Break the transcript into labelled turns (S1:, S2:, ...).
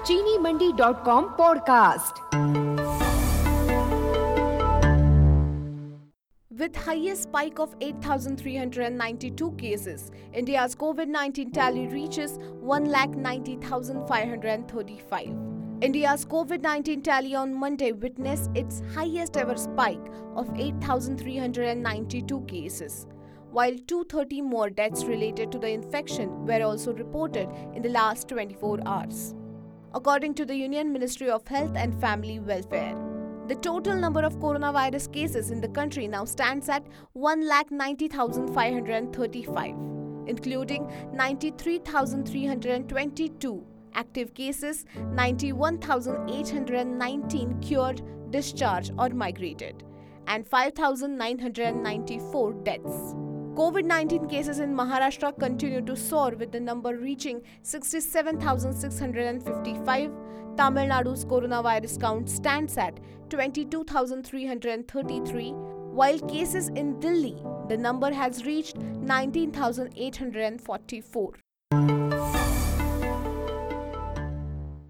S1: चीनीमंडी.com podcast.
S2: With highest spike of 8,392 cases, India's COVID-19 tally reaches 1,90,535. India's COVID-19 tally on Monday witnessed its highest ever spike of 8,392 cases, while 230 more deaths related to the infection were also reported in the last 24 hours. According to the Union Ministry of Health and Family Welfare, the total number of coronavirus cases in the country now stands at 1,90,535, including 93,322 active cases, 91,819 cured, discharged or migrated, and 5,994 deaths. COVID-19 cases in Maharashtra continue to soar, with the number reaching 67,655. Tamil Nadu's coronavirus count stands at 22,333, while cases in Delhi, the number has reached 19,844.